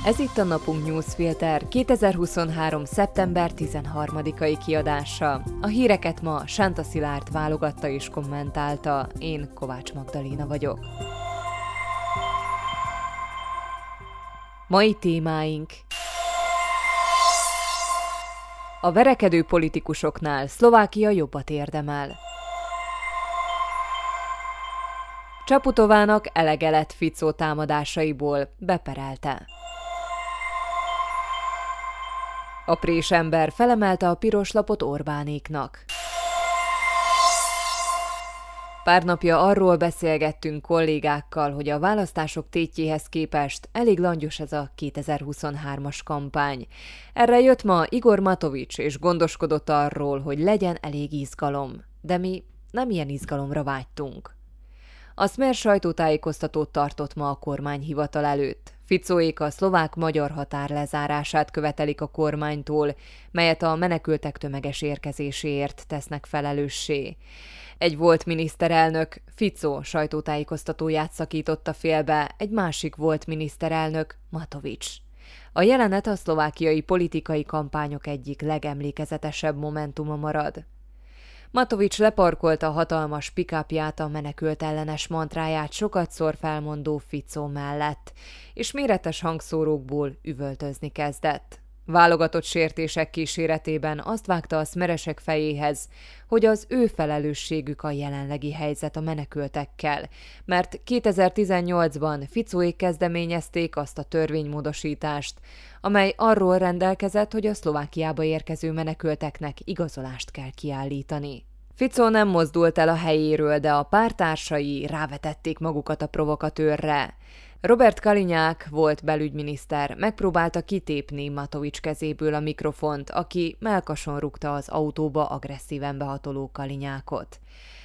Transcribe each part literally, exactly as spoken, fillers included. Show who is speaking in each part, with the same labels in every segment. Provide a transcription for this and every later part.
Speaker 1: Ez itt a Napunk Newsfilter kétezer-huszonhárom. szeptember tizenharmadikai kiadása. A híreket ma Sánta Szilárd válogatta és kommentálta, én Kovács Magdalena vagyok. Mai témáink: a verekedő politikusoknál Szlovákia jobbat érdemel. Csaputovának elege lett Fico támadásaiból, beperelte. A présember felemelte a piros lapot Orbánéknak. Pár napja arról beszélgettünk kollégákkal, hogy a választások tétjéhez képest elég langyos ez a kétezer-huszonhármas kampány. Erre jött ma Igor Matovics, és gondoskodott arról, hogy legyen elég izgalom. De mi nem ilyen izgalomra vágytunk. A Smer sajtótájékoztatót tartott ma a kormányhivatal előtt. Ficóék a szlovák-magyar határ lezárását követelik a kormánytól, melyet a menekültek tömeges érkezéséért tesznek felelőssé. Egy volt miniszterelnök, Fico sajtótájékoztatóját szakította félbe, egy másik volt miniszterelnök, Matovics. A jelenet a szlovákiai politikai kampányok egyik legemlékezetesebb momentuma marad. Matovics leparkolta a hatalmas pick-upját a menekült ellenes mantráját sokatszor felmondó Fico mellett, és méretes hangszórókból üvöltözni kezdett. Válogatott sértések kíséretében azt vágta a szmeresek fejéhez, hogy az ő felelősségük a jelenlegi helyzet a menekültekkel, mert kétezer-tizennyolcban Ficóék kezdeményezték azt a törvénymódosítást, amely arról rendelkezett, hogy a Szlovákiába érkező menekülteknek igazolást kell kiállítani. Fico nem mozdult el a helyéről, de a pártársai rávetették magukat a provokatőrre. Robert Kalinyák volt belügyminiszter, megpróbálta kitépni Matovics kezéből a mikrofont, aki mellkason rúgta az autóba agresszíven behatoló Kalinyákot.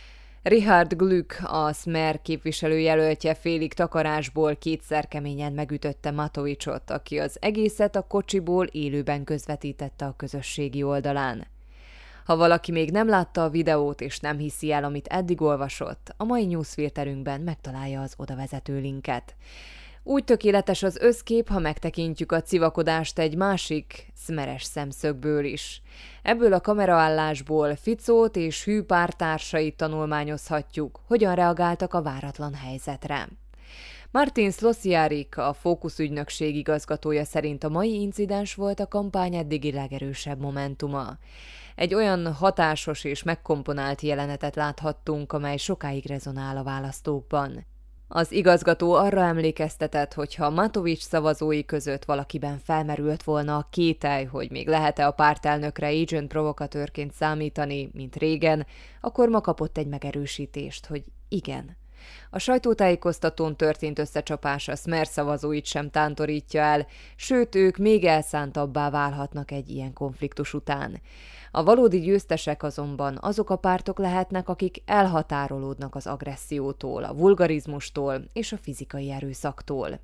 Speaker 1: Richard Glück, a Smer képviselőjelöltje félig takarásból kétszer keményen megütötte Matovicsot, aki az egészet a kocsiból élőben közvetítette a közösségi oldalán. Ha valaki még nem látta a videót és nem hiszi el, amit eddig olvasott, a mai newsfilterünkben megtalálja az odavezető linket. Úgy tökéletes az összkép, ha megtekintjük a civakodást egy másik, szmeres szemszögből is. Ebből a kameraállásból Ficót és hű pártársait tanulmányozhatjuk, hogyan reagáltak a váratlan helyzetre. Martin Szlosziárik, a Fókusz ügynökség igazgatója szerint a mai incidens volt a kampány eddigi legerősebb momentuma. Egy olyan hatásos és megkomponált jelenetet láthattunk, amely sokáig rezonál a választókban. Az igazgató arra emlékeztetett, hogy ha Matovics szavazói között valakiben felmerült volna a kételj, hogy még lehet-e a pártelnökre agent provokatőrként számítani, mint régen, akkor ma kapott egy megerősítést, hogy igen. A sajtótájékoztatón történt összecsapás a Smer szavazóit sem tántorítja el, sőt, ők még elszántabbá válhatnak egy ilyen konfliktus után. A valódi győztesek azonban azok a pártok lehetnek, akik elhatárolódnak az agressziótól, a vulgarizmustól és a fizikai erőszaktól.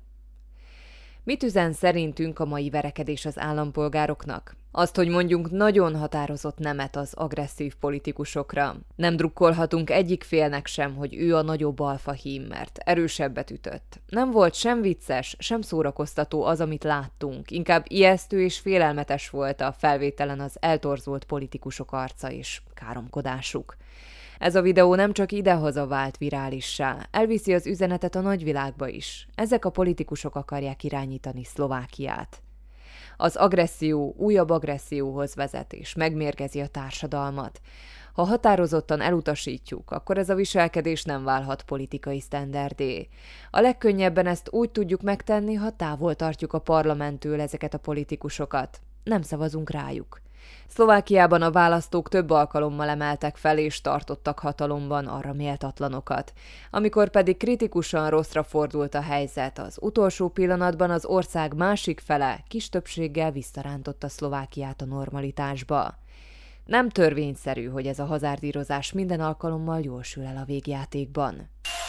Speaker 1: Mit üzen szerintünk a mai verekedés az állampolgároknak? Azt, hogy mondjunk nagyon határozott nemet az agresszív politikusokra. Nem drukkolhatunk egyik félnek sem, hogy ő a nagyobb alfahím, mert erősebbet ütött. Nem volt sem vicces, sem szórakoztató az, amit láttunk. Inkább ijesztő és félelmetes volt a felvételen az eltorzult politikusok arca és káromkodásuk. Ez a videó nem csak idehaza vált virálissá, elviszi az üzenetet a nagyvilágba is. Ezek a politikusok akarják irányítani Szlovákiát. Az agresszió újabb agresszióhoz vezet és megmérgezi a társadalmat. Ha határozottan elutasítjuk, akkor ez a viselkedés nem válhat politikai sztenderdé. A legkönnyebben ezt úgy tudjuk megtenni, ha távol tartjuk a parlamenttől ezeket a politikusokat. Nem szavazunk rájuk. Szlovákiában a választók több alkalommal emeltek fel és tartottak hatalomban arra méltatlanokat. Amikor pedig kritikusan rosszra fordult a helyzet, az utolsó pillanatban az ország másik fele kis többséggel visszarántotta Szlovákiát a normalitásba. Nem törvényszerű, hogy ez a hazárdírozás minden alkalommal jól sül el a végjátékban.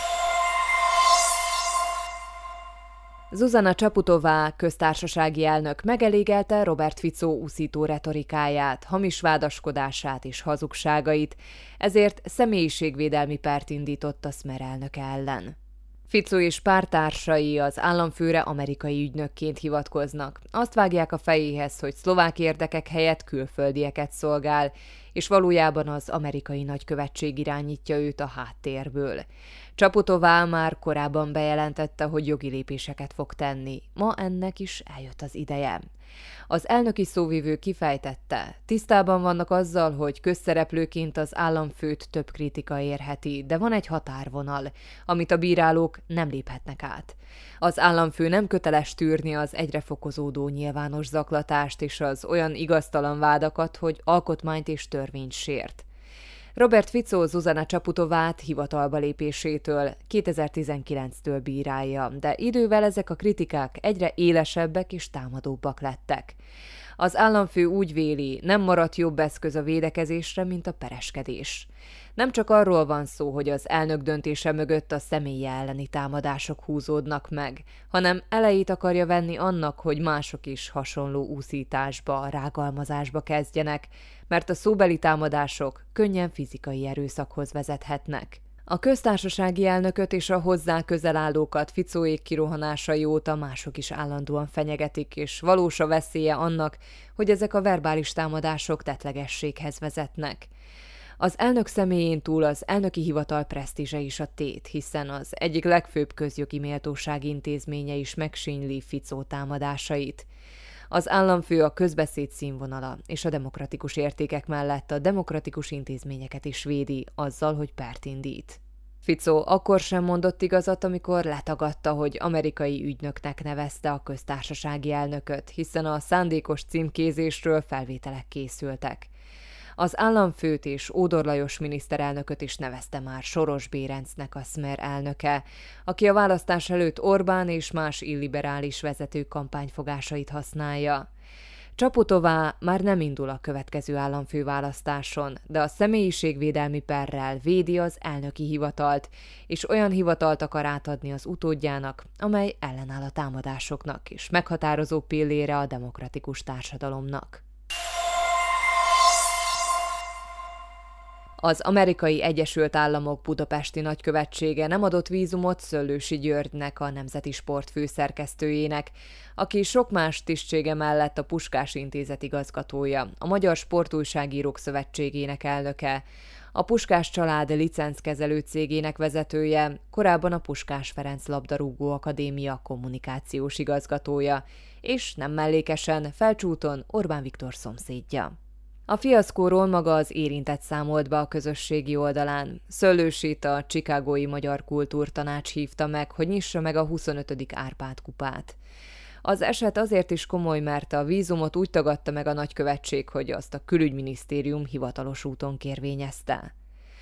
Speaker 1: Zuzana Csaputová köztársasági elnök megelégelte Robert Fico uszító retorikáját, hamis vádaskodását és hazugságait, ezért személyiségvédelmi pert indított a Smer elnöke ellen. Fico és pártársai az államfőre amerikai ügynökként hivatkoznak. Azt vágják a fejéhez, hogy szlovák érdekek helyett külföldieket szolgál, és valójában az amerikai nagykövetség irányítja őt a háttérből. Csaputová már korábban bejelentette, hogy jogi lépéseket fog tenni. Ma ennek is eljött az ideje. Az elnöki szóvivő kifejtette, tisztában vannak azzal, hogy közszereplőként az államfőt több kritika érheti, de van egy határvonal, amit a bírálók nem léphetnek át. Az államfő nem köteles tűrni az egyre fokozódó nyilvános zaklatást és az olyan igaztalan vádakat, hogy alkotmányt és törvényt sért. Robert Fico Zuzana Csaputovát hivatalba lépésétől kétezer-tizenkilenctől bírálja, de idővel ezek a kritikák egyre élesebbek és támadóbbak lettek. Az államfő úgy véli, nem maradt jobb eszköz a védekezésre, mint a pereskedés. Nem csak arról van szó, hogy az elnök döntése mögött a személye elleni támadások húzódnak meg, hanem elejét akarja venni annak, hogy mások is hasonló úszításba, rágalmazásba kezdjenek, mert a szóbeli támadások könnyen fizikai erőszakhoz vezethetnek. A köztársasági elnököt és a hozzá közel állókat Ficóék kirohanásai óta mások is állandóan fenyegetik, és valós a veszélye annak, hogy ezek a verbális támadások tettlegességhez vezetnek. Az elnök személyén túl az elnöki hivatal presztízse is a tét, hiszen az egyik legfőbb közjogi méltóság intézménye is megsínyli Ficó támadásait. Az államfő a közbeszéd színvonala és a demokratikus értékek mellett a demokratikus intézményeket is védi azzal, hogy pert indít. Fico akkor sem mondott igazat, amikor letagadta, hogy amerikai ügynöknek nevezte a köztársasági elnököt, hiszen a szándékos címkézésről felvételek készültek. Az államfőt és Ódor Lajos miniszterelnököt is nevezte már Soros Bérencnek a Smer elnöke, aki a választás előtt Orbán és más illiberális vezetők kampányfogásait használja. Csaputová már nem indul a következő államfőválasztáson, de a személyiségvédelmi perrel védi az elnöki hivatalt, és olyan hivatalt akar átadni az utódjának, amely ellenáll a támadásoknak, és meghatározó pillére a demokratikus társadalomnak. Az Amerikai Egyesült Államok budapesti nagykövetsége nem adott vízumot Szöllősi Györgynek, a Nemzeti Sport főszerkesztőjének, aki sok más tisztsége mellett a Puskás Intézet igazgatója, a Magyar Sportújságírók Szövetségének elnöke, a Puskás család licenckezelő cégének vezetője, korábban a Puskás Ferenc Labdarúgó Akadémia kommunikációs igazgatója, és nem mellékesen Felcsúton Orbán Viktor szomszédja. A fiaszkóról maga az érintett számolt be a közösségi oldalán. Szöllősit a Chicagói Magyar Kultúrtanács hívta meg, hogy nyissa meg a huszonötödik Árpád-kupát. Az eset azért is komoly, mert a vízumot úgy tagadta meg a nagykövetség, hogy azt a külügyminisztérium hivatalos úton kérvényezte.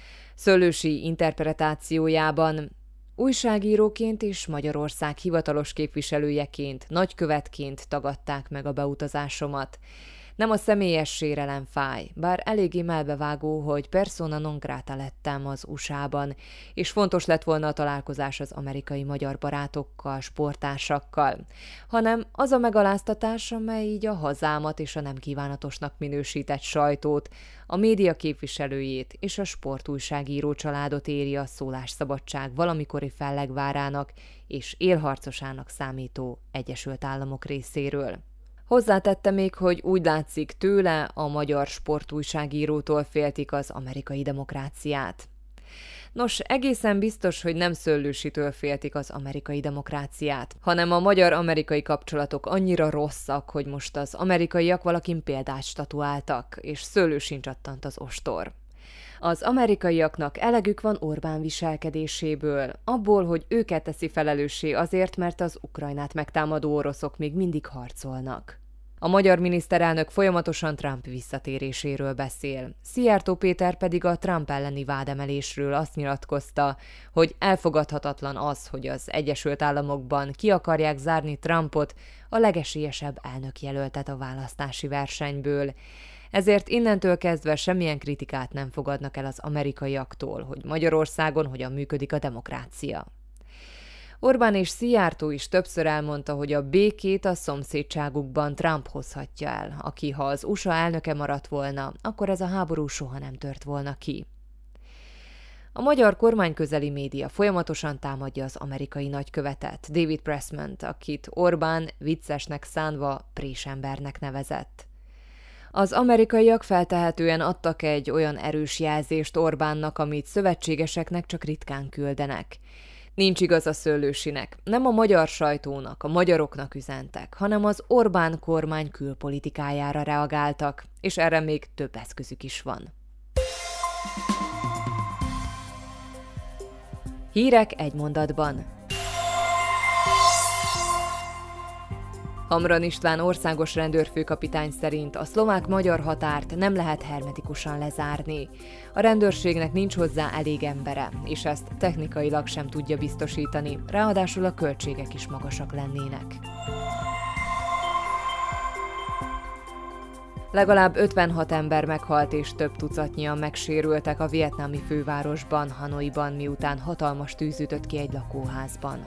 Speaker 1: Szöllősi interpretációjában újságíróként és Magyarország hivatalos képviselőjeként, nagykövetként tagadták meg a beutazásomat. Nem a személyes sérelem fáj, bár eléggé melbevágó, hogy persona non grata lettem az u es á-ban, és fontos lett volna a találkozás az amerikai magyar barátokkal, sportársakkal, hanem az a megaláztatás, amely így a hazámat és a nem kívánatosnak minősített sajtót, a média képviselőjét és a sportújságíró családot éri a szólásszabadság valamikori fellegvárának és élharcosának számító Egyesült Államok részéről. Hozzátette még, hogy úgy látszik, tőle, a magyar sportújságírótól féltik az amerikai demokráciát. Nos, egészen biztos, hogy nem Szöllősitől féltik az amerikai demokráciát, hanem a magyar-amerikai kapcsolatok annyira rosszak, hogy most az amerikaiak valakin példát statuáltak, és Szöllősin csattant az ostor. Az amerikaiaknak elegük van Orbán viselkedéséből, abból, hogy őket teszi felelőssé azért, mert az Ukrajnát megtámadó oroszok még mindig harcolnak. A magyar miniszterelnök folyamatosan Trump visszatéréséről beszél. Szijjártó Péter pedig a Trump elleni vádemelésről azt nyilatkozta, hogy elfogadhatatlan az, hogy az Egyesült Államokban ki akarják zárni Trumpot, a legesélyesebb elnökjelöltet a választási versenyből. Ezért innentől kezdve semmilyen kritikát nem fogadnak el az amerikaiaktól, hogy Magyarországon hogyan működik a demokrácia. Orbán és Szijjártó is többször elmondta, hogy a békét a szomszédságukban Trump hozhatja el, aki ha az u es á elnöke maradt volna, akkor ez a háború soha nem tört volna ki. A magyar kormányközeli média folyamatosan támadja az amerikai nagykövetet, David Pressman-t, akit Orbán viccesnek szánva présembernek nevezett. Az amerikaiak feltehetően adtak egy olyan erős jelzést Orbánnak, amit szövetségeseknek csak ritkán küldenek. Nincs igaz a Szőlősinek, nem a magyar sajtónak, a magyaroknak üzentek, hanem az Orbán kormány külpolitikájára reagáltak, és erre még több eszközük is van. Hírek egy mondatban. Hamran István országos rendőrfőkapitány szerint a szlovák-magyar határt nem lehet hermetikusan lezárni. A rendőrségnek nincs hozzá elég embere, és ezt technikailag sem tudja biztosítani, ráadásul a költségek is magasak lennének. Legalább ötvenhat ember meghalt és több tucatnyian megsérültek a vietnámi fővárosban, Hanoiban, miután hatalmas tűz ütött ki egy lakóházban.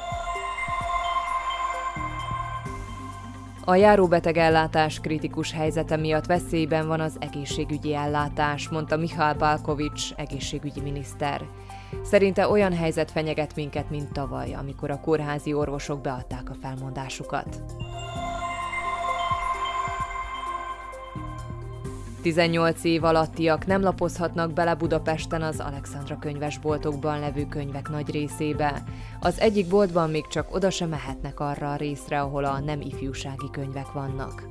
Speaker 1: A járóbetegellátás kritikus helyzete miatt veszélyben van az egészségügyi ellátás, mondta Mihály Balkovics egészségügyi miniszter. Szerinte olyan helyzet fenyeget minket, mint tavaly, amikor a kórházi orvosok beadták a felmondásukat. tizennyolc év alattiak nem lapozhatnak bele Budapesten az Alexandra könyvesboltokban levő könyvek nagy részébe. Az egyik boltban még csak oda sem mehetnek arra a részre, ahol a nem ifjúsági könyvek vannak.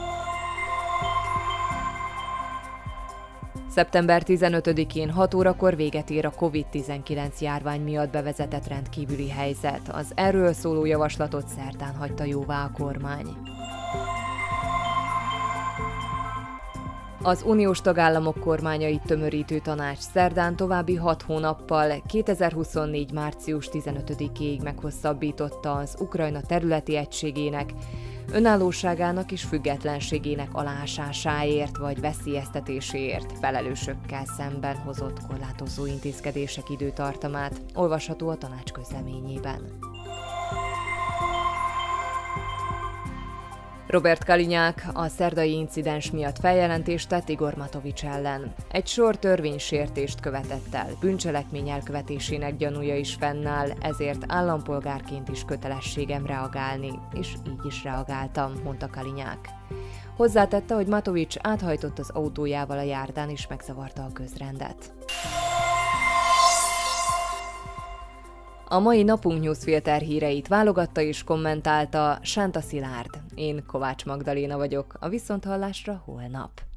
Speaker 1: szeptember tizenötödikén hat órakor véget ér a kovid tizenkilenc járvány miatt bevezetett rendkívüli helyzet. Az erről szóló javaslatot szerdán hagyta jóvá a kormány. Az uniós tagállamok kormányait tömörítő tanács szerdán további hat hónappal kétezer-huszonnégy. március tizenötödikéig meghosszabbította az Ukrajna területi egységének, önállóságának és függetlenségének aláásásáért vagy veszélyeztetéséért felelősökkel szemben hozott korlátozó intézkedések időtartamát, olvasható a tanács közleményében. Robert Kalinyák a szerdai incidens miatt feljelentést tett Igor Matovics ellen. Egy sor törvénysértést követett el, bűncselekmény elkövetésének gyanúja is fennáll, ezért állampolgárként is kötelességem reagálni, és így is reagáltam, mondta Kalinyák. Hozzátette, hogy Matovics áthajtott az autójával a járdán és megzavarta a közrendet. A mai Napunk Newsfilter híreit válogatta és kommentálta Sánta Szilárd. Én Kovács Magdaléna vagyok, a viszonthallásra holnap.